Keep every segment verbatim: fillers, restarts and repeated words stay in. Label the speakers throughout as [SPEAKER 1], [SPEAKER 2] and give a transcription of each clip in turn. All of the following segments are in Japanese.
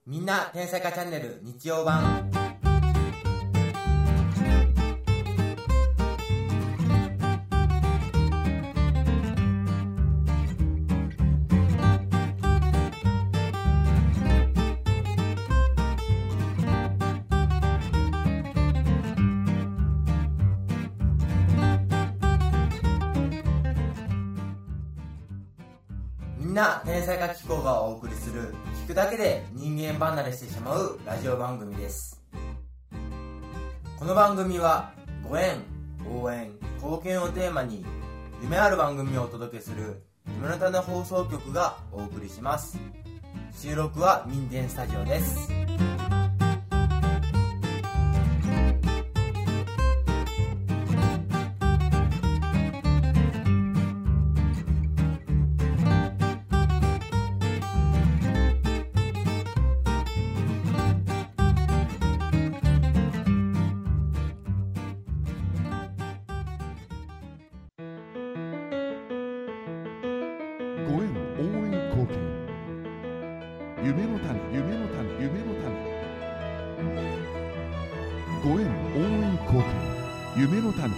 [SPEAKER 1] みんな天才化チャンネル日曜版。みんな天才化機構がお送りする聞くだけで人間離れしてしまうラジオ番組です。この番組はご縁、応援、貢献をテーマに夢ある番組をお届けする夢の種放送局がお送りします。収録は民電スタジオです。
[SPEAKER 2] ご縁応援貢献夢の種夢の種夢の種ご縁応援貢献夢の種。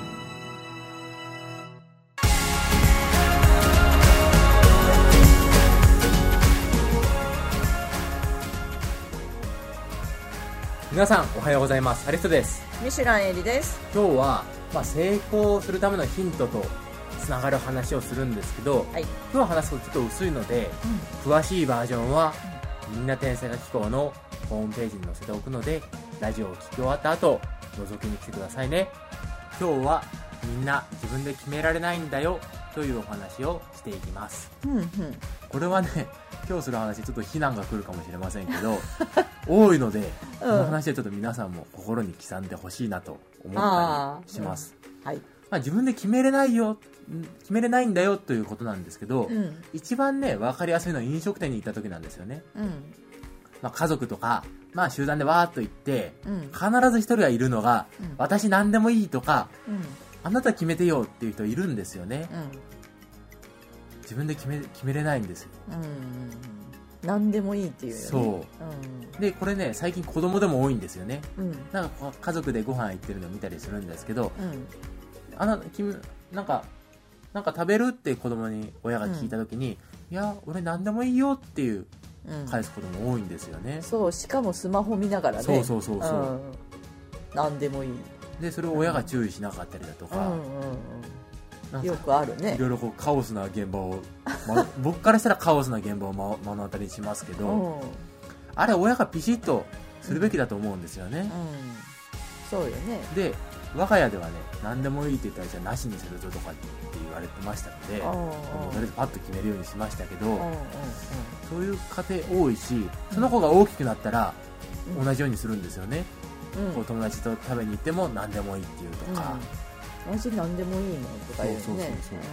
[SPEAKER 1] 皆さんおはようございます。アリストです。
[SPEAKER 3] ミシュランエリです。
[SPEAKER 1] 今日は、まあ、成功するためのヒントとつながる話をするんですけど、はい、今日話すとちょっと薄いので、うん、詳しいバージョンは、うん、みんな天才化機構のホームページに載せておくので、ラジオを聞き終わった後覗きに来てくださいね。今日はみんな自分で決められないんだよというお話をしていきます、うんうん、これはね、今日する話ちょっと非難が来るかもしれませんけど多いので、この話はちょっと皆さんも心に刻んでほしいなと思ったりします、うん、はい。まあ、自分で決めれないよ決めれないんだよということなんですけど、うん、一番ね分かりやすいのは飲食店に行った時なんですよね、うん。まあ、家族とか、まあ、集団でわーっと行って、うん、必ず一人はいるのが、うん、私何でもいいとか、うん、あなた決めてよっていう人いるんですよね、うん、自分で決め、決めれないんですよ、
[SPEAKER 3] うん、何でもいいっていうよね。
[SPEAKER 1] そう、うん、でこれね最近子供でも多いんですよね、うん、なんか家族でご飯行ってるのを見たりするんですけど、うん、あな君なんかなんか食べるって子供に親が聞いた時に、うん、いや俺何でもいいよっていう返すことも多いんですよね、うん、
[SPEAKER 3] そう、しかもスマホ見ながらね、
[SPEAKER 1] そうそうそうそう、うん、
[SPEAKER 3] 何でもいい
[SPEAKER 1] でそれを親が注意しなかったりだとか、うんうん
[SPEAKER 3] うん、よくあるね。
[SPEAKER 1] いろいろこうカオスな現場を、ま、僕からしたらカオスな現場を目の当たりにしますけど、うん、あれ親がピシッとするべきだと思うんですよね、うんうん、
[SPEAKER 3] そうよね。
[SPEAKER 1] で我が家ではね何でもいいって言ったらじゃあなしにするぞとかって言われてましたので、とりあえずパッと決めるようにしましたけど、そういう家庭多いし、その子が大きくなったら同じようにするんですよね、うん、こう友達と食べに行っても何でもいいっていうとか、
[SPEAKER 3] うん、私何でもいいのとか言うね。そうそうそうそう、うん、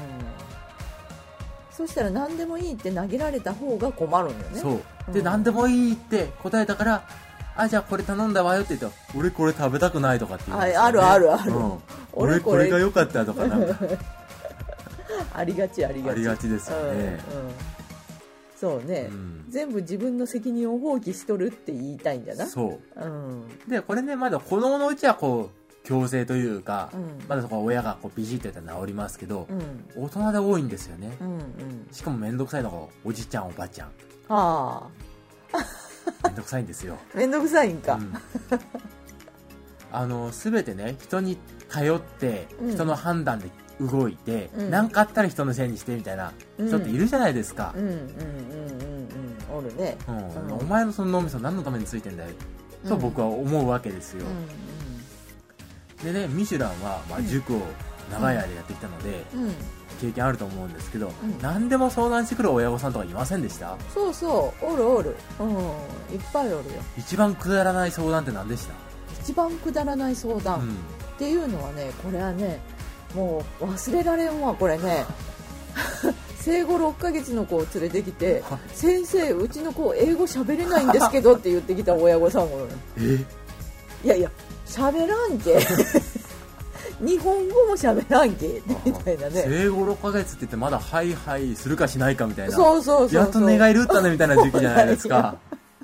[SPEAKER 3] そしたら何でもいいって投げられた方が困るんよね。
[SPEAKER 1] そうで、うん、何でもいいって答えたからあ、じゃあこれ頼んだわよって言ったら俺これ食べたくないとかって言うんですよね。
[SPEAKER 3] あ, あるあるある、うん、
[SPEAKER 1] 俺これが良かったとかなんか
[SPEAKER 3] ありがちありがち
[SPEAKER 1] ありがちですよね、うんうん、
[SPEAKER 3] そうね、うん、全部自分の責任を放棄しとるって言いたいんじゃな。
[SPEAKER 1] そう、うん、でこれねまだ子供のうちはこう強制というか、うん、まだそこは親がこうビシッとやったら治りますけど、うん、大人で多いんですよね、うんうん、しかもめんどくさいのがおじちゃんおばちゃん。ああめんどくさいんですよ。
[SPEAKER 3] めんどくさいんか、うん、
[SPEAKER 1] あの全てね人に頼って人の判断で動いて何、うん、かあったら人のせいにしてみたいな人っているじゃないですか。うんうんうんうん
[SPEAKER 3] うん、おるね、
[SPEAKER 1] うん、お前のその脳みそ何のためについてんだよ、うん、と僕は思うわけですよ、うんうん、でねミシュランは、まあ、塾を長い間やってきたので、うんうん、経験あると思うんですけど、うん、何でも相談してくる親御さんとかいませんでした？
[SPEAKER 3] そうそうおるおる、うん、いっぱいおるよ。
[SPEAKER 1] 一番くだらない相談って何でした？
[SPEAKER 3] 一番くだらない相談、うん、っていうのはね、これはねもう忘れられんわこれね生後ろっかげつの子を連れてきて先生うちの子英語喋れないんですけどって言ってきた親御さんもえいやいや喋らんけ日本語も喋らんけみたいなね。
[SPEAKER 1] 生後ろっかげつって言ってまだハイハイするかしないかみたいな。
[SPEAKER 3] そうそうそうそう、
[SPEAKER 1] やっと寝返り打ったねみたいな時期じゃないですか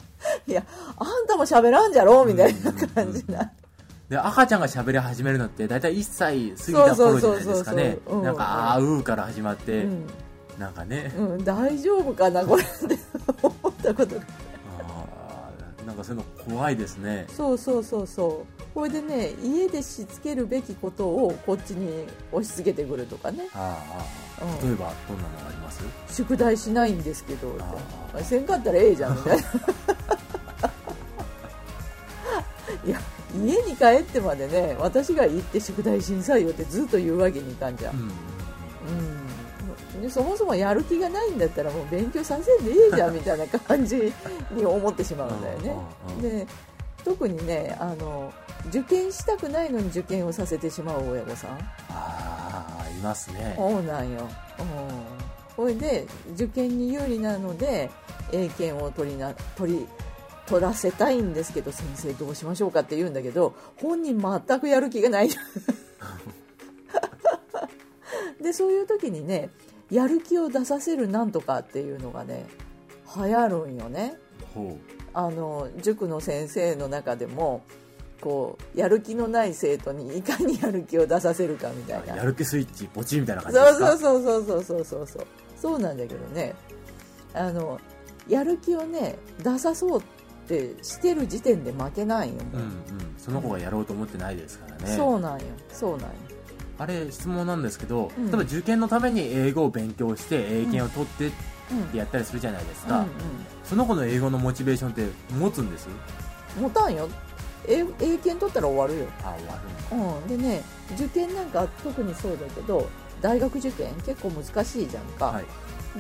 [SPEAKER 3] いやあんたも喋らんじゃろみたいな感じな、
[SPEAKER 1] で赤ちゃんが喋り始めるのってだいたいいっさい過ぎた頃じゃないですかね。なんかあーうーから始まって、うん、なんかね、
[SPEAKER 3] うん、大丈夫かなこれって思ったことが
[SPEAKER 1] あなんかそういうの怖いですね。
[SPEAKER 3] そうそうそうそう。これでね家でしつけるべきことをこっちに押し付けてくるとかね。あ
[SPEAKER 1] あ、うん、例えばどんなのがあります？
[SPEAKER 3] 宿題しないんですけどってせんかったらええじゃんみたいないや家に帰ってまでね私が行って宿題しんさいよってずっと言うわけにいかんじゃん、うんうん、でそもそもやる気がないんだったらもう勉強させんでいいじゃんみたいな感じに思ってしまうんだよねで特にねあの受験したくないのに受験をさせてしまう親御さん
[SPEAKER 1] ああいますね。
[SPEAKER 3] そうなんよ、うん、これで受験に有利なので英検を取りな取り取らせたいんですけど先生どうしましょうかって言うんだけど本人全くやる気がないでそういう時にねやる気を出させるなんとかっていうのがね流行るんよね。ほうあの塾の先生の中でもこうやる気のない生徒にいかにやる気を出させるかみたいな
[SPEAKER 1] やる気スイッチポチみたいな感じですか。
[SPEAKER 3] そうそうそうそうそうそうそうなんだけどねあのやる気をね出さそうってしてる時点で負けないよ、
[SPEAKER 1] うんうん、その子がやろうと思ってないですからね。
[SPEAKER 3] そうなんよそうなんよ。
[SPEAKER 1] あれ質問なんですけど、うん、例えば受験のために英語を勉強して英検を取ってってやったりするじゃないですか、うんうんうん、その子の英語のモチベーションって持つんです？
[SPEAKER 3] 持たんよ。英検取ったら終わるよ。
[SPEAKER 1] あ終わ
[SPEAKER 3] る、うん、でね受験なんか特にそうだけど大学受験結構難しいじゃんか、はい、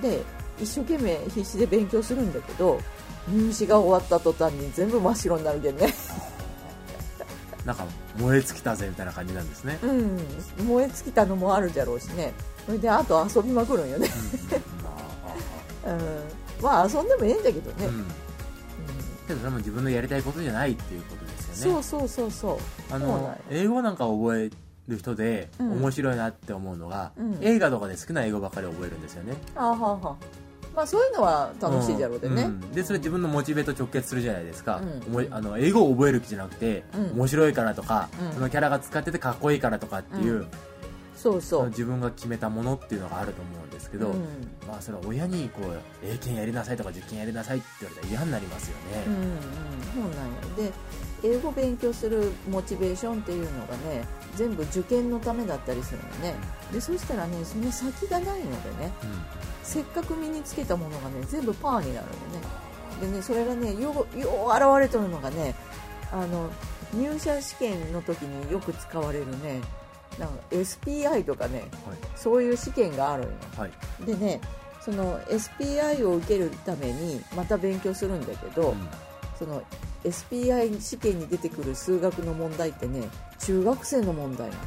[SPEAKER 3] で一生懸命必死で勉強するんだけど入試が終わった途端に全部真っ白になるけどね
[SPEAKER 1] なんか燃え尽きたぜみたいな感じなんですね。
[SPEAKER 3] うん燃え尽きたのもあるじゃろうしね。それであと遊びまくるんよねうん、うん、まあ遊んでもええんだけどね、うんうん、
[SPEAKER 1] けどそれも自分のやりたいことじゃないっていうことですよね。
[SPEAKER 3] そうそうそうそう
[SPEAKER 1] あの英語なんか覚える人で面白いなって思うのが、うん、映画とかで好きな英語ばっかり覚えるんですよね。
[SPEAKER 3] あははまあ、そういうのは楽しいじゃろうでね、うんうん、
[SPEAKER 1] でそれ自分のモチベと直結するじゃないですか、うん、あの英語を覚える気じゃなくて、うん、面白いからとか、うん、そのキャラが使っててかっこいいからとかっていう、うん、そうそう自分が決めたものっていうのがあると思うんですけど、うん、まあ、それは親にこう英検やりなさいとか受験やりなさいって言われたら嫌になりますよね、うんうん、
[SPEAKER 3] そうなんや。で英語勉強するモチベーションっていうのがね全部受験のためだったりするのね。でそしたらねその先がないのでね、うん、せっかく身につけたものがね全部パーになるのね。でねそれがねようよう現れてるのがねあの入社試験の時によく使われるねなんか エスピーアイ とかね、はい、そういう試験があるのよ、はい、でねその エスピーアイ を受けるためにまた勉強するんだけど、うん、その エスピーアイ 試験に出てくる数学の問題ってね中学生の問題なの。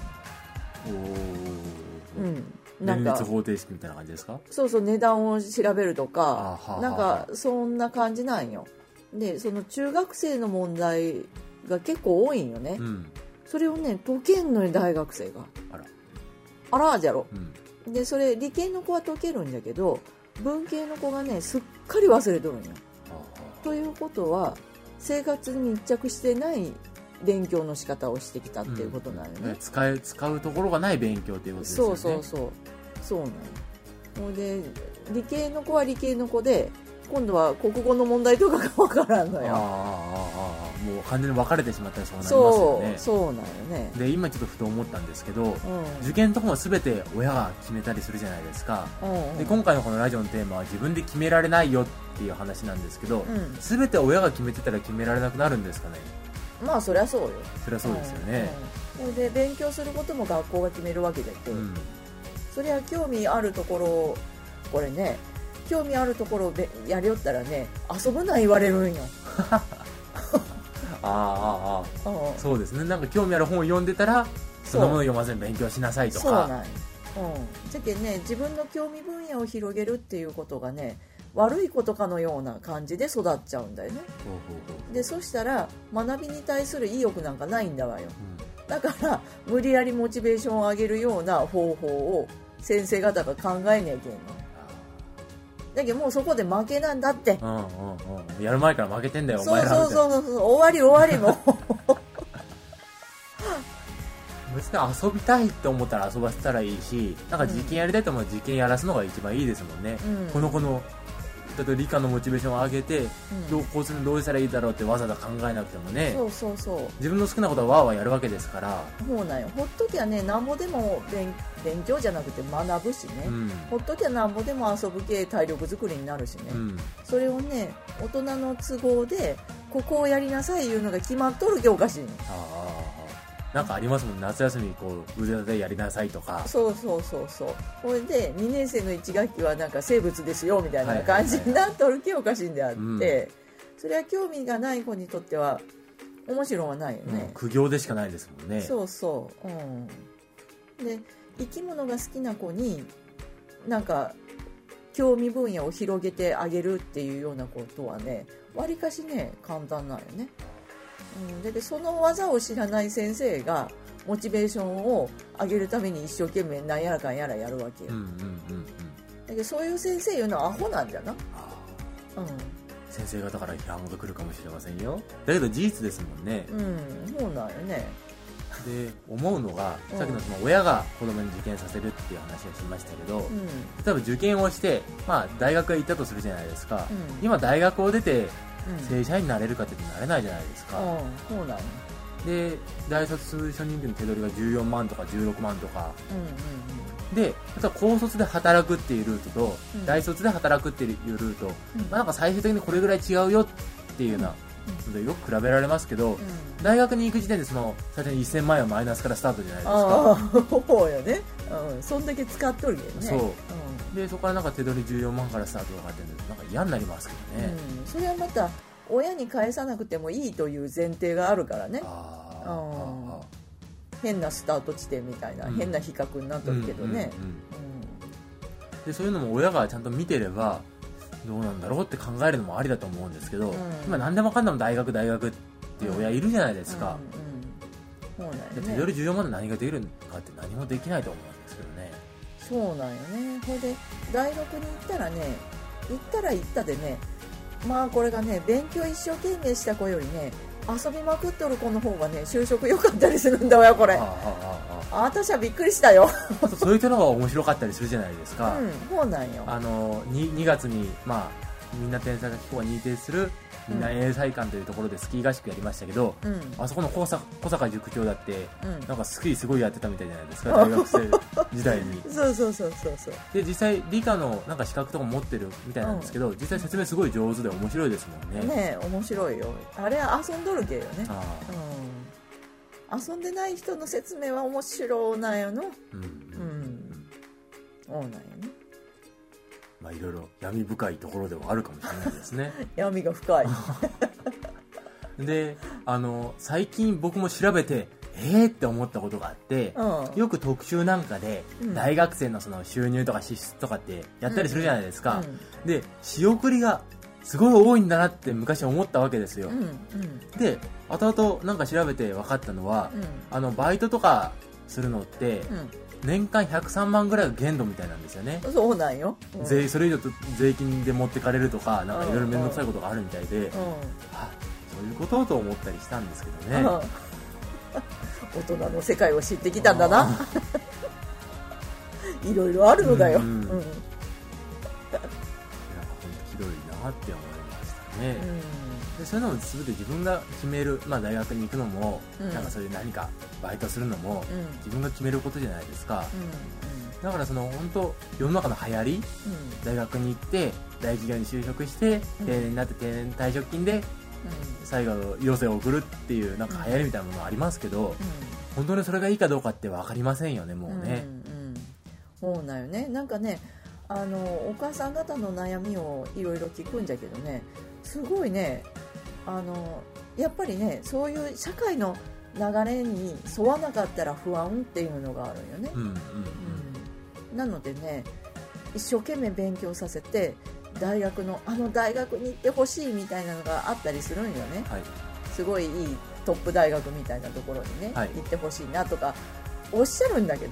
[SPEAKER 1] おー、うん、なんか連立方程式みたいな感じですか？
[SPEAKER 3] そうそう値段を調べるとかなんかそんな感じなんよ。でその中学生の問題が結構多いんよね、うん、それをね解けんのに大学生があらあらじゃろ、うん、でそれ理系の子は解けるんだけど文系の子がねすっかり忘れとるんよ。ということは生活に密着してない勉強の仕方をしてきたっていうことなんよね、うん、
[SPEAKER 1] 使え使うところがない勉強っていうことですよね。
[SPEAKER 3] そうそうそうそうなんよ。ほんで理系の子は理系の子で今度は国語の問題とかが分からんのよ。ああ
[SPEAKER 1] ああもう完全に分かれてしまったらそうなりますよね。
[SPEAKER 3] そうそうなんよね。
[SPEAKER 1] で今ちょっとふと思ったんですけど、うん、受験とかも全て親が決めたりするじゃないですか、うんうん、で今回のこのラジオのテーマは自分で決められないよっていう話なんですけど、うん、全て親が決めてたら決められなくなるんですかね。
[SPEAKER 3] まあそりゃそうよ。
[SPEAKER 1] そりゃそうですよね、
[SPEAKER 3] うんうん、で勉強することも学校が決めるわけだけど、うん、それは興味あるところこれね興味あるところをやりよったらね遊ぶな言われるんよあ
[SPEAKER 1] あああそうですね。なんか興味ある本を読んでたらそのもの読まずに勉強しなさいとか。そうなんよ、うん、じゃけね
[SPEAKER 3] 自分の興味分野を広げるっていうことがね悪いことかのような感じで育っちゃうんだよね。でそしたら学びに対する意欲なんかないんだわよ、うん、だから無理やりモチベーションを上げるような方法を先生方が考えなきゃいけんの。 だけどもうそこで負けなんだって、
[SPEAKER 1] うんうんうん、やる前から負けてんだよお前らみたいな。
[SPEAKER 3] そうそうそうそう、終わり終わりも
[SPEAKER 1] 別に遊びたいって思ったら遊ばせたらいいし、なんか実験やりたいと思うと実験やらすのが一番いいですもんね、うん、この子のだって理科のモチベーションを上げて、うん、どうこうするどうしたらいいだろうってわざわざ考えなくてもね、
[SPEAKER 3] そうそうそう、
[SPEAKER 1] 自分の好きなことはわーわーやるわけですから。
[SPEAKER 3] そうなんよ、ほっときゃねなんぼでも 勉, 勉強じゃなくて学ぶしね、うん、ほっときゃなんぼでも遊ぶ系体力作りになるしね、うん、それをね大人の都合でここをやりなさいいうのが決まっとる教科書に。
[SPEAKER 1] あなんかありますもん、夏休みこう腕立てやりなさいとか。
[SPEAKER 3] そうそうそうそう、これでにねん生のいち学期はなんか生物ですよみたいな感じになっとる教科書であって、はいはいはい、それは興味がない子にとっては面白はないよね、
[SPEAKER 1] うん、苦行でしかないですもんね。
[SPEAKER 3] そうそう、うん、で生き物が好きな子になんか興味分野を広げてあげるっていうようなことはねわりかしね簡単なんよね。うん、で, でその技を知らない先生がモチベーションを上げるために一生懸命なんやらかんやらやるわけよ、うんうんうんうん、だけどそういう先生いうのはアホなんじゃな、うん、
[SPEAKER 1] 先生方から批判が来るかもしれませんよ。だけど事実ですもんね。
[SPEAKER 3] うんそうなんよね。
[SPEAKER 1] で思うのが、さっきのその親が子供に受験させるっていう話をしましたけど、うん、例えば受験をして、まあ、大学へ行ったとするじゃないですか、うん、今大学を出て正社員になれるかってなれないじゃないですか、うん、そうなんで大卒初任給の手取りがじゅうよんまんとかじゅうろくまんとか、うんうんうん、で高卒で働くっていうルートと、うん、大卒で働くっていうルート、うんまあ、なんか最終的にこれぐらい違うよっていうような、うん、よく比べられますけど、うん、大学に行く時点でその最初にせんまんえんはマイナスからスタートじゃないですか。
[SPEAKER 3] ああそうよね、うん、そんだけ使っとるけどね。
[SPEAKER 1] そう、うんでそこからなんか手取りじゅうよんまんからスタートとかってなんか嫌になりますけどね、
[SPEAKER 3] うん、それはまた親に返さなくてもいいという前提があるからね。ああ変なスタート地点みたいな、うん、変な比較になっとるけどね、うんうんうん、
[SPEAKER 1] でそういうのも親がちゃんと見てればどうなんだろうって考えるのもありだと思うんですけど、うん、今何でもかんでも大学大学っていう親いるじゃないですか、うんうんうん、そうなんよね、手取りじゅうよんまんで何ができるかって何もできないと思うんですけどね。
[SPEAKER 3] そうなんよね。ほいで大学に行ったらね行ったら行ったでね、まあこれがね勉強一生懸命した子よりね遊びまくっとる子の方がね就職良かったりするんだわよこれ。ああああ私はびっくりしたよ
[SPEAKER 1] そういったのが面白かったりするじゃないですか。
[SPEAKER 3] うんそうなんよ。
[SPEAKER 1] あの 2, にがつにまあみんな天才が機構が認定するみんな英才館というところでスキー合宿やりましたけど、うん、あそこの小坂、小坂塾長だって、うん、なんかスキーすごいやってたみたいじゃないですか大学生時代に
[SPEAKER 3] そうそうそうそうそう
[SPEAKER 1] で実際理科のなんか資格とか持ってるみたいなんですけど、うん、実際説明すごい上手で面白いですもんね。
[SPEAKER 3] ねえ面白いよあれは遊んどるけよね。あ、うん、遊んでない人の説明は面白なんよの。うんうん、うん、そうなんよね。
[SPEAKER 1] まあいろいろ闇深いところではあるかもしれないですね
[SPEAKER 3] 闇が深い
[SPEAKER 1] であの最近僕も調べてえーって思ったことがあって、うん、よく特集なんかで、うん、大学生のその収入とか支出とかってやったりするじゃないですか、うんうん、で仕送りがすごい多いんだなって昔思ったわけですよ、うんうん、で後々なんか調べて分かったのは、うん、あのバイトとかするのって、うん年間ひゃくさんまんぐらいが限度みたいなんですよね。
[SPEAKER 3] そうなんよ、
[SPEAKER 1] うん、税それ以上と税金で持ってかれるとかなんかいろいろ面倒くさいことがあるみたいで、うんうん、あそういうことと思ったりしたんですけどね、うん、
[SPEAKER 3] 大人の世界を知ってきたんだないろいろあるのだよ、うんうん、なんか本
[SPEAKER 1] 当ひどいなって思いましたね、うん、でそういうのも全て自分が決める、まあ、大学に行くのも、うん、なんかそういう何かバイトするのも、うん、自分が決めることじゃないですか、うんうん、だからその本当世の中の流行り、うん、大学に行って大企業に就職して、うん、定年になって定年退職金で、うん、最後余生を送るっていうなんか流行りみたいなものありますけど、うん、本当にそれがいいかどうかって分かりませんよねもうね、
[SPEAKER 3] うんうん、そうだよね。なんかねあのお母さん方の悩みをいろいろ聞くんじゃけどねすごいねあのやっぱりねそういう社会の流れに沿わなかったら不安っていうのがあるよね、うんうんうんうん、なのでね一生懸命勉強させて大学のあの大学に行ってほしいみたいなのがあったりするんよね、はい、すごいいいトップ大学みたいなところにね、はい、行ってほしいなとかおっしゃるんだけど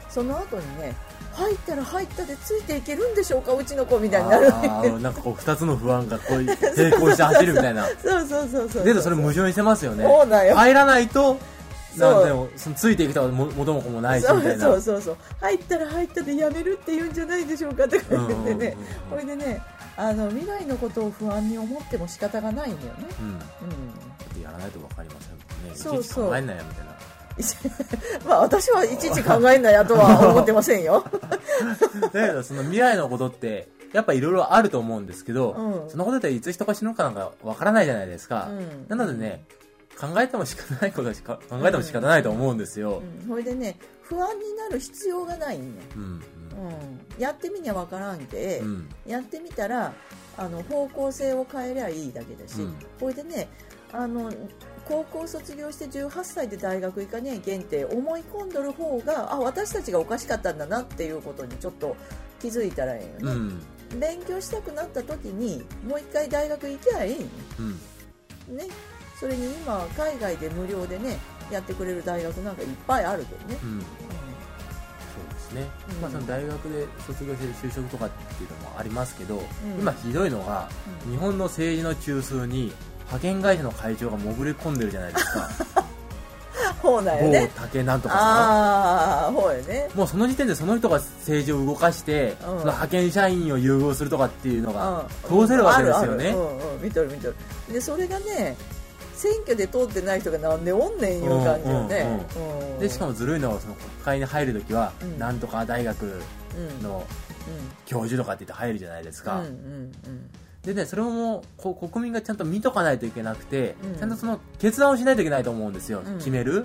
[SPEAKER 3] その後にね入ったら入ったでついていけるんでしょうかうちの子みたいになる
[SPEAKER 1] あなんかこうふたつの不安がこう並行して走るみたいな
[SPEAKER 3] そうそうそうそう
[SPEAKER 1] でそれ矛盾してますよね。
[SPEAKER 3] そうだよ
[SPEAKER 1] 入らないとなんでもそのついていくとは元も子もないしみたいな。
[SPEAKER 3] そうそうそうそう入ったら入ったでやめるって言うんじゃないでしょうかって言ってね、これでねあの未来のことを不安に思っても仕方がないんだよね。うん、うん、だ
[SPEAKER 1] ってやらないと分かりませんもんね。
[SPEAKER 3] そうそう、
[SPEAKER 1] いちいち考えんなやみたいな。
[SPEAKER 3] まあ私はいちいち考えんなやとは思ってませんよ。
[SPEAKER 1] だけどその未来のことってやっぱいろいろあると思うんですけど、うん、そのことっていつ人が死ぬかなんかわからないじゃないですか、うん、なのでね考えても仕方ないことはしか考えても仕方ないと思うんですよ。
[SPEAKER 3] それ、うん、でね不安になる必要がないね、うんうんうん、やってみにゃわからんけ、うん、やってみたらあの方向性を変えりゃいいだけだし、これでねあの高校卒業してじゅうはっさいで大学行かねえけんって思い込んどる方があ私たちがおかしかったんだなっていうことにちょっと気づいたらいいよね、うん、勉強したくなった時にもう一回大学行きゃいい、うん、ね。それに今海外で無料でねやってくれる大学なんかいっぱいあるけどね、うんうん、そう
[SPEAKER 1] ですね、うんまあ、その大学で卒業して就職とかっていうのもありますけど、うん、今ひどいのが、うん、日本の政治の中枢に派遣会社の会長が潜り込んでるじゃないですか。
[SPEAKER 3] ほうだよね。
[SPEAKER 1] 某竹なんとかさん。
[SPEAKER 3] ああ、ほうよね。
[SPEAKER 1] もうその時点でその人が政治を動かして、うん、その派遣社員を優遇するとかっていうのが通せるわけですよね。
[SPEAKER 3] うんうんうん、見とる見とる。でそれがね。選挙で通ってない人がなんでおんねんいう感じよね、
[SPEAKER 1] うんうんうん、でしかもずるいのはその国会に入るときは、うん、なんとか大学の教授とかって言って入るじゃないですか、うんうんうん、でねそれをもうこう国民がちゃんと見とかないといけなくて、うん、ちゃんとその決断をしないといけないと思うんですよ、うん、決める、うんうん、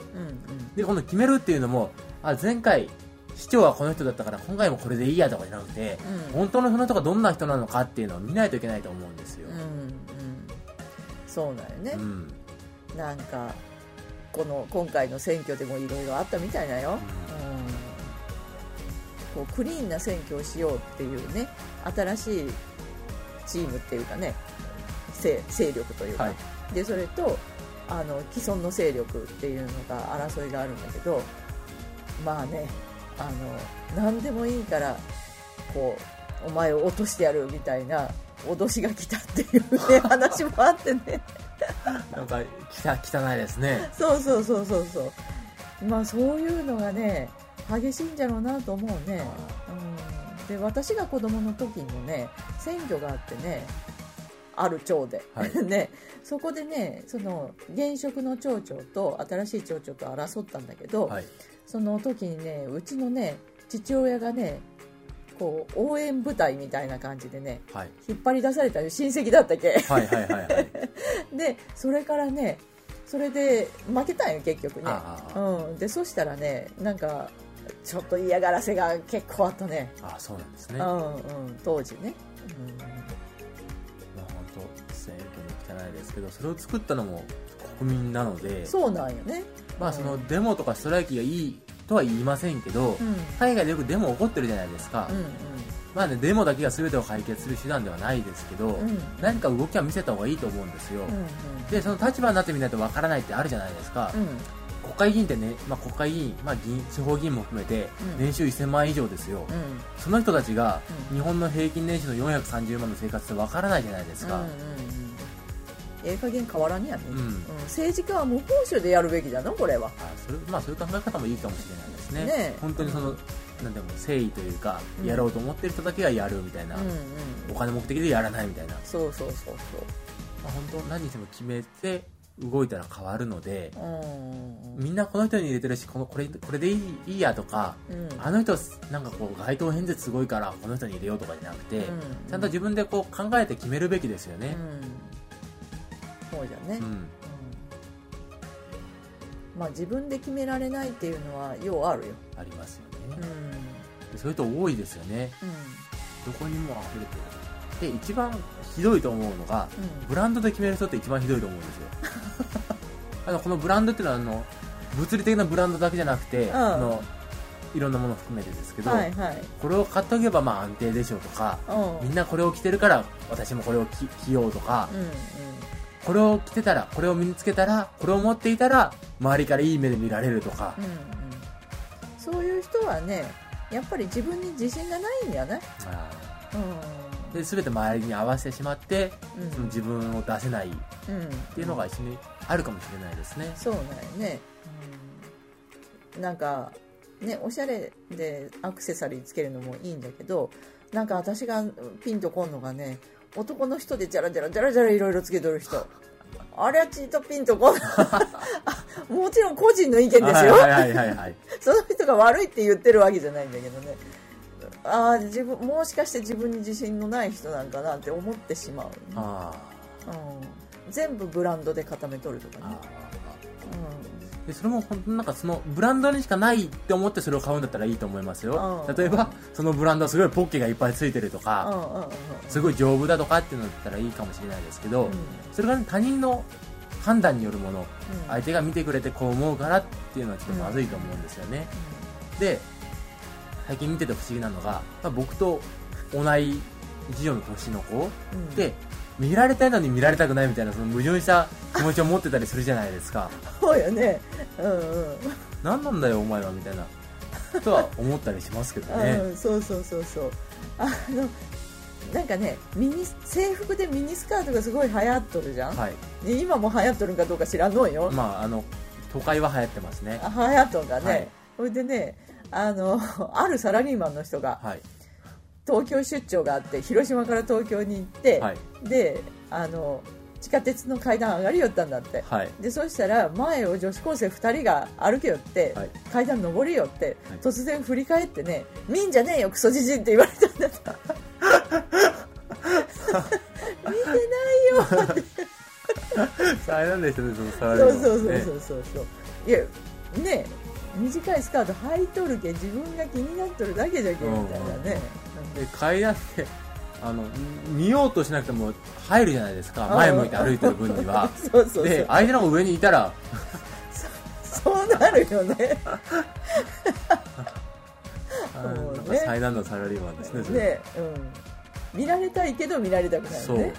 [SPEAKER 1] でこの決めるっていうのもあ前回市長はこの人だったから今回もこれでいいやとかじゃなくて、うん、本当のその人がどんな人なのかっていうのを見ないといけないと思うんですよ、うんうん、
[SPEAKER 3] そうだよね、うんなんかこの今回の選挙でもいろいろあったみたいだよ、うん、こうクリーンな選挙をしようっていうね新しいチームっていうかね勢力というか、はい、でそれとあの既存の勢力っていうのが争いがあるんだけどまあねあの何でもいいからこうお前を落としてやるみたいな脅しが来たっていう、ね、話もあってね
[SPEAKER 1] なんか汚いですね。
[SPEAKER 3] そうそうそうそうそうまあそういうのがね激しいんじゃろうなと思うね、うん、で私が子供の時にもね選挙があってねある町で、はい、ねそこでねその現職の町長と新しい町長と争ったんだけど、はい、その時にねうちのね父親がねこう応援部隊みたいな感じでね、はい、引っ張り出された親戚だったっけ、はいはいはいはい、でそれからねそれで負けたんよ結局ね、うん、でそしたらねなんかちょっと嫌がらせが結構あったね。
[SPEAKER 1] ああそうなんですね、
[SPEAKER 3] うんうん、当時ね、うん
[SPEAKER 1] まあ、本当選挙に汚いですけどそれを作ったのも国民なので
[SPEAKER 3] そうなんよね、
[SPEAKER 1] まあ、そのデモとかストライキがいいとは言いませんけど、うん、海外でよくデモ起こってるじゃないですか、うんうんまあね、デモだけが全てを解決する手段ではないですけど、うん、何か動きは見せた方がいいと思うんですよ、うんうん、でその立場になってみないとわからないってあるじゃないですか、うん、国会議員ってね、まあ、国会議員、まあ、議員地方議員も含めて年収せんまん以上ですよ、うん、その人たちが日本の平均年収のよんひゃくさんじゅうまんの生活ってわからないじゃないですか、うんうんうん
[SPEAKER 3] ええ加減変わらんやね、うんうん、政治家は無報酬でやるべきだなこれは。
[SPEAKER 1] あそれ、まあ、そういう考え方もいいかもしれないですね。ね本当にその、うん、なんでも誠意というか、うん、やろうと思ってる人だけがやるみたいな、うんうん、お金目的でやらないみたいな。
[SPEAKER 3] そうそうそうそう、
[SPEAKER 1] まあ、本当何日も決めて動いたら変わるので、うん、みんなこの人に入れてるしこのこれ、これでいい、いいやとか、うん、あの人なんかこう街頭演説すごいからこの人に入れようとかじゃなくて、うんうん、ちゃんと自分でこう考えて決めるべきですよね、うん
[SPEAKER 3] そうじゃね、うんうんまあ、自分で決められないっていうのはようあるよ。
[SPEAKER 1] ありますよね、うん、そういう人多いですよね、うん、どこにも溢れてる。で一番ひどいと思うのが、うん、ブランドで決める人って一番ひどいと思うんですよあのこのブランドっていうのはあの物理的なブランドだけじゃなくて、うん、あのいろんなものを含めてですけど、はいはい、これを買っておけばまあ安定でしょうとか、うん、みんなこれを着てるから私もこれを 着, 着ようとか、うんうんこれを着てたらこれを身につけたらこれを持っていたら周りからいい目で見られるとか、うんうん、
[SPEAKER 3] そういう人はねやっぱり自分に自信がないんやね。
[SPEAKER 1] あ、
[SPEAKER 3] うん、
[SPEAKER 1] で全て周りに合わせてしまって、
[SPEAKER 3] うん、
[SPEAKER 1] その自分を出せないっていうのが一緒にあるかもしれないですね。
[SPEAKER 3] そうなんよね、うん、なんかねおしゃれでアクセサリーつけるのもいいんだけど、なんか私がピンとこんのがね、男の人でジャラジャラジャラジャラいろいろつけとる人あれはチートピンとこんもちろん個人の意見ですよ、はいはいはいはい、その人が悪いって言ってるわけじゃないんだけどね、あ自分もしかして自分に自信のない人なんかなって思ってしまう、ね、あ、うん、全部ブランドで固めとるとかね、
[SPEAKER 1] うん、でそれも本当なんかそのブランドにしかないって思ってそれを買うんだったらいいと思いますよ、うん、例えばそのブランドはすごいポッケがいっぱいついてるとか、うんうんうん、すごい丈夫だとかっていうのだったらいいかもしれないですけど、うん、それが、ね、他人の判断によるもの、うん、相手が見てくれてこう思うからっていうのはちょっとまずいと思うんですよね、うん、で最近見てて不思議なのが、まあ、僕と同い一女の年の子、うん、で見られたいのに見られたくないみたいなその矛盾した気持ちを持ってたりするじゃないですか
[SPEAKER 3] そうよね、うんうん、
[SPEAKER 1] 何なんだよお前はみたいなとは思ったりしますけどね、
[SPEAKER 3] うん、そうそうそうそう、あのなんかねミニ制服でミニスカートがすごい流行っとるじゃん、はい、で今も流行っとるかどうか知らんのよ、
[SPEAKER 1] まああの都会は流行ってますね、
[SPEAKER 3] 流行っとるがね、はい、それでねあのあるサラリーマンの人が、はい、東京出張があって広島から東京に行って、はい、であの地下鉄の階段上がりよったんだって、はい、でそしたら前を女子高生ふたりが歩きよって、はい、階段上りよって、はい、突然振り返ってね見んじゃねえよクソじじいって言われたんだって見てないよって
[SPEAKER 1] あれなんですよね、そのサ
[SPEAKER 3] ラリーマン、ね、そうそうそうそうそういやね短いスカート履いとるけ自分が気になっとるだけじゃけみたいなね、
[SPEAKER 1] うん、で階段ってあの見ようとしなくても入るじゃないですか、前向いて歩いてる分にはそうそうそう、で相手の方が上にいたら
[SPEAKER 3] そ, そうなるよね
[SPEAKER 1] なんか最難のサラリーマンですね、それ
[SPEAKER 3] ね、うん、見られたいけど見られたくないよね、そう、うん、なんか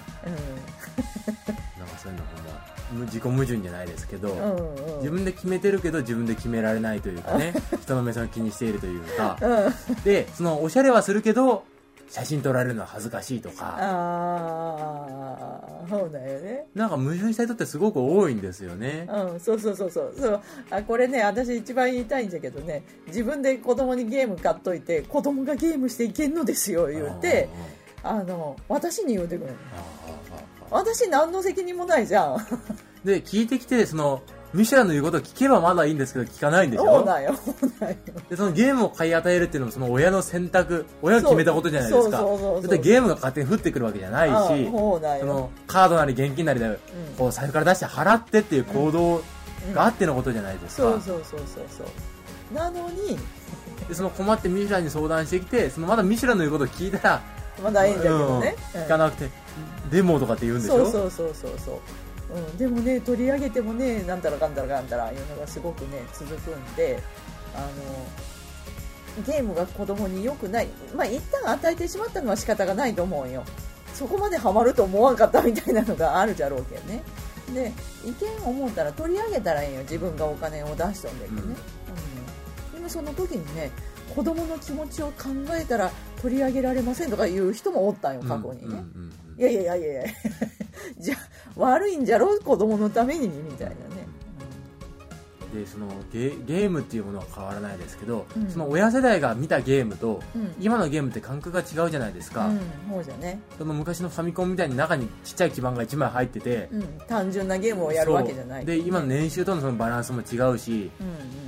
[SPEAKER 1] そういうのほんま自己矛盾じゃないですけど、うんうん、自分で決めてるけど自分で決められないというかね人の目線を気にしているというか、うん、でそのおしゃれはするけど写真撮られるのは恥ずかしいとか、
[SPEAKER 3] ああそうだよね、
[SPEAKER 1] なんか矛盾した人ってすごく多いんですよね、
[SPEAKER 3] うん、そうそうそうそうそう、あこれね私一番言いたいんだけどね、自分で子供にゲーム買っといて子供がゲームしていけんのですよ言うて、あの私に言うてくるの、私何の責任もないじゃん
[SPEAKER 1] で聞いてきてそのミシュランの言うことを聞けばまだいいんですけど聞かないんでしょ。
[SPEAKER 3] そうだよそうだよ。
[SPEAKER 1] でそのゲームを買い与えるっていうのもその親の選択、親が決めたことじゃないですか。そうそうそうそう。だってゲームが勝手に降ってくるわけじゃないし、そうだよ。そのカードなり現金なりで、うん、こう財布から出して払ってっていう行動があってのことじゃないですか、
[SPEAKER 3] うんうん、そうそうそうそうそうなのに
[SPEAKER 1] でその困ってミシュランに相談してきて、そのまだミシュランの言うことを聞いたら
[SPEAKER 3] まだいいんだけどね、
[SPEAKER 1] うん、聞かなくて、うん、デモとかって言うんでしょ。
[SPEAKER 3] そうそうそうそうそう、うん、でもね取り上げてもねなんたらかんたらかんたらいうのがすごくね続くんで、あのゲームが子供に良くない、まあ一旦与えてしまったのは仕方がないと思うよ。そこまでハマると思わんかったみたいなのがあるじゃろうけどね。で意見を思ったら取り上げたらいいよ、自分がお金を出しとんだけどね、うんうん、でもその時にね子供の気持ちを考えたら取り上げられませんとかいう人もおったんよ過去にね、うんうんうん、いやいやいやいやいやじゃあ悪いんじゃろ子供のためにみたいなね、
[SPEAKER 1] うん、でその ゲ, ゲームっていうものは変わらないですけど、うん、その親世代が見たゲームと、うん、今のゲームって感覚が違うじゃないですか、うん、
[SPEAKER 3] そうじゃね、
[SPEAKER 1] その昔のファミコンみたいに中にちっちゃい基板がいちまい入ってて、
[SPEAKER 3] うん、単純なゲームをやるわけじゃない、
[SPEAKER 1] で今の年収とのそのバランスも違うし、うんうん、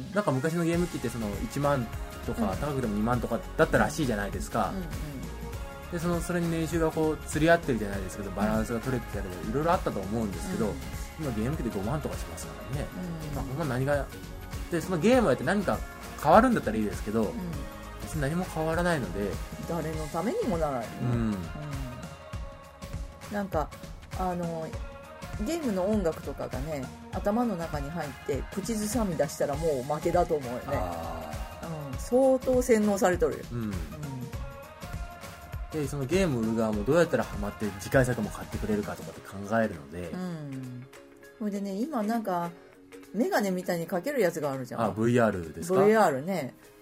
[SPEAKER 1] なんか昔のゲーム機ってそのいちまんとか、うん、高くてもにまんとかだったらしいじゃないですか、うんうん、で そ, のそれに年収がこう釣り合ってるじゃないですけど、バランスが取れてたりいろいろあったと思うんですけど、うん、今ゲーム機でごまんとかしますからね、うんまあ、ほんま何がでそのゲームをやって何か変わるんだったらいいですけど、うん、別に何も変わらないので
[SPEAKER 3] 誰のためにもならない、ねうんうん、なんかあのゲームの音楽とかがね頭の中に入って口ずさみ出したらもう負けだと思うよね、うん、相当洗脳されとるよ、うんうん、
[SPEAKER 1] でそのゲーム売る側もどうやったらハマって次回作も買ってくれるかとかって考えるので、うん、
[SPEAKER 3] それでね今なんかメガネみたいにかけるやつがあるじゃん。
[SPEAKER 1] あ ブイアール ですか。
[SPEAKER 3] ブイアール ね、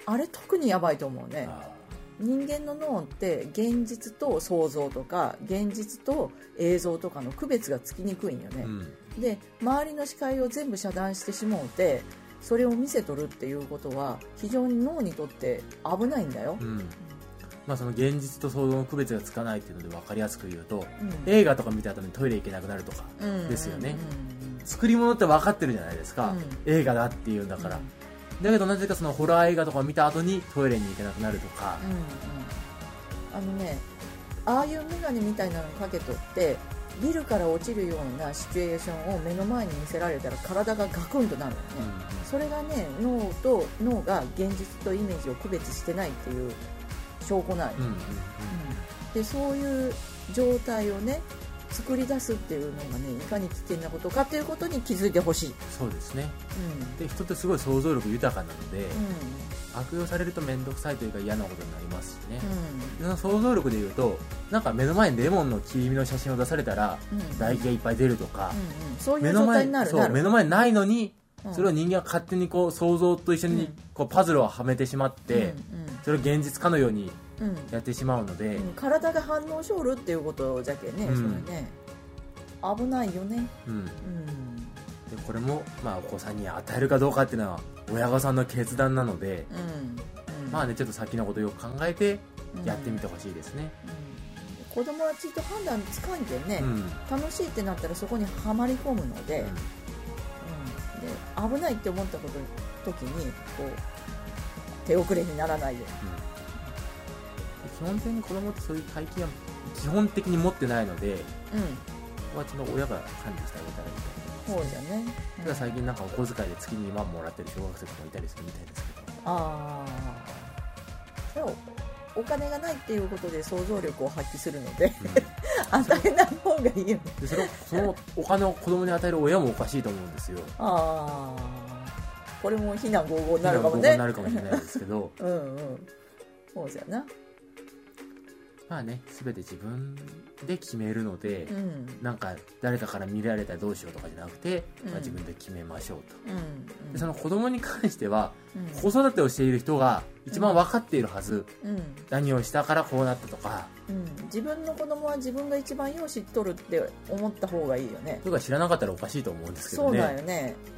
[SPEAKER 3] あれ特にやばいと思うね。人間の脳って現実と想像とか現実と映像とかの区別がつきにくいんよね、うん、で周りの視界を全部遮断してしもうてそれを見せとるっていうことは非常に脳にとって危ないんだよ、うん
[SPEAKER 1] まあ、その現実と想像の区別がつかないっていうので分かりやすく言うと、うん、映画とか見た後にトイレ行けなくなるとかですよね、うんうんうん、作り物って分かってるじゃないですか、うん、映画だっていうんだから、うんだけどなぜかそのホラー映画とかを見た後にトイレに行けなくなるとか、
[SPEAKER 3] うんうん、あのねああいう眼鏡みたいなのかけとってビルから落ちるようなシチュエーションを目の前に見せられたら体がガクンとなるよね、うんうん、それがね脳と脳が現実とイメージを区別してないっていう証拠なんよ、うんうんうん、でそういう状態をね作り出すっていうのがねいかに危険なことかということに気づいてほしい。
[SPEAKER 1] そうですね、うん、で人ってすごい想像力豊かなので、うん、悪用されると面倒くさいというか嫌なことになりますしね、うん、その想像力でいうとなんか目の前にレモンの切り身の写真を出されたら、うん、唾液がいっぱい出るとか、
[SPEAKER 3] うんうん、そういう状態になる
[SPEAKER 1] 目の前、そう、目の前にないのに、うん、それを人間が勝手にこう想像と一緒にこうパズルをはめてしまって、うんうん、それを現実かのようにやってしまうので、
[SPEAKER 3] うん、体が反応しょるっていうことじゃけね、うん、それね危ないよね、うんうん、
[SPEAKER 1] でこれも、まあ、お子さんに与えるかどうかっていうのは親御さんの決断なので、うんうん、まあねちょっと先のことをよく考えてやってみてほしいですね、
[SPEAKER 3] うんうん、子供はちょっと判断つかんけんね、うん、楽しいってなったらそこにはまり込むので、うんうん、で危ないって思ったこと時にこう手遅れにならないよ
[SPEAKER 1] うに、うん、基本的に子供ってそういう体験は基本的に持ってないので、うんはちの親が管理してあげたらいいと思います、ね、
[SPEAKER 3] そうだね、
[SPEAKER 1] うん、ただ最近なんかお小遣いで月ににまんもらってる小学生とかいたりするみたいですけど、
[SPEAKER 3] ああでもお金がないっていうことで想像力を発揮するので、うん、与えない方がいいよね。
[SPEAKER 1] でそのそのお金を子供に与える親もおかしいと思うんですよ。
[SPEAKER 3] ああこれも非難合々になるかもね。
[SPEAKER 1] 非難合々になるかもしれないですけど
[SPEAKER 3] うんうんそうじゃな。
[SPEAKER 1] まあね、全て自分で決めるので、うん、なんか誰かから見られたらどうしようとかじゃなくて、うんまあ、自分で決めましょうと、うんうん、でその子供に関しては、うん、子育てをしている人が一番分かっているはず、うん、何をしたからこうなったとか、
[SPEAKER 3] うん、自分の子供は自分が一番よう知っとるって思った方がいいよね。
[SPEAKER 1] とか知らなかったらおかしいと思うんですけどね。
[SPEAKER 3] そうだよね、うん、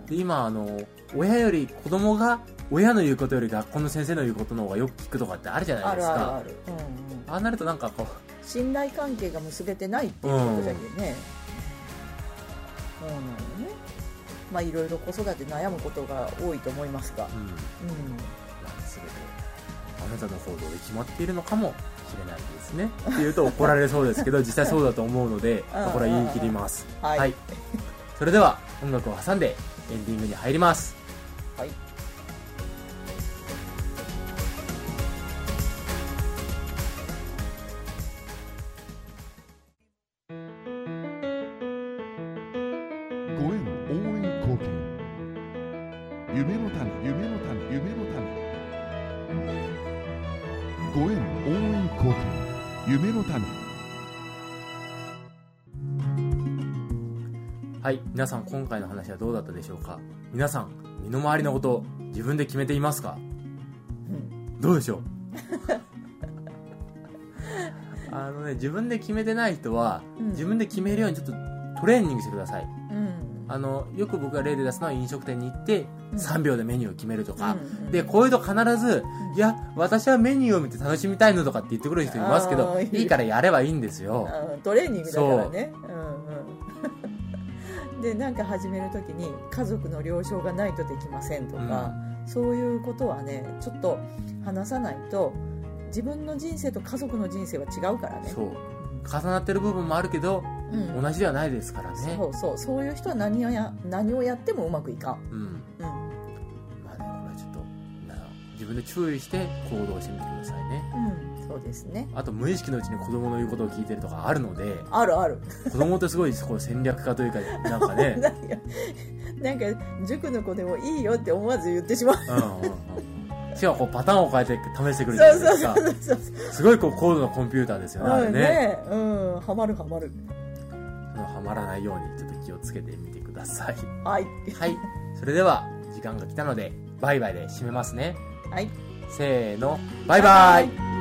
[SPEAKER 1] で今あの親より子供が親の言うことより学校の先生の言うことの方がよく聞くとかってあるじゃないですか。
[SPEAKER 3] あるあるある、うんうん、
[SPEAKER 1] ああなるとなんかこう
[SPEAKER 3] 信頼関係が結べてないっていうことだけどね、うん、そうなのね。まあいろいろ子育て悩むことが多いと思いますが、うんうん、
[SPEAKER 1] 全てあなたの行動で決まっているのかもしれないですねって言うと怒られそうですけど実際そうだと思うのでこれは言い切ります。はい、はい、それでは音楽を挟んでエンディングに入ります。
[SPEAKER 3] はい。
[SPEAKER 2] ご縁応援貢献夢の種夢の種夢の種ご縁応援貢献夢の種。
[SPEAKER 1] はい、皆さん今回の話はどうだったでしょうか。皆さん身の回りのこと自分で決めていますか、うん、どうでしょうあのね自分で決めてない人は、うん、自分で決めるようにちょっとトレーニングしてください、うん、あのよく僕が例で出すのは飲食店に行ってさんびょうでメニューを決めるとか、うん、でこういうと必ず、うん、いや私はメニューを見て楽しみたいのとかって言ってくる人いますけど、いいからやればいいんですよ。
[SPEAKER 3] トレーニングだからね。でなんか始めるときに家族の了承がないとできませんとか、うん、そういうことはねちょっと話さないと自分の人生と家族の人生は違うからね。
[SPEAKER 1] そう重なってる部分もあるけど、うん、同じではないですからね。
[SPEAKER 3] そうそうそういう人は何を や, 何をやってもうまくいかん、うんうん、
[SPEAKER 1] まあねこれはちょっと自分で注意して行動してみてくださいね。
[SPEAKER 3] うんそうですね。
[SPEAKER 1] あと無意識のうちに子供の言うことを聞いてるとかあるので。
[SPEAKER 3] あるある。
[SPEAKER 1] 子供ってすごいこう戦略家というかなんかね
[SPEAKER 3] なんか塾の子でもいいよって思わず言ってしまう、うんうん
[SPEAKER 1] うん、しかもこうパターンを変えて試してくるじゃないですか。そうそうそうそうすごいこう高度なコンピューターですよね、あれね。
[SPEAKER 3] ね、うん、ハマるハマる。
[SPEAKER 1] そのハマらないようにちょっと気をつけてみてください。
[SPEAKER 3] はい、
[SPEAKER 1] はい、それでは時間が来たのでバイバイで締めますね。
[SPEAKER 3] はい、
[SPEAKER 1] せーのバイバイ。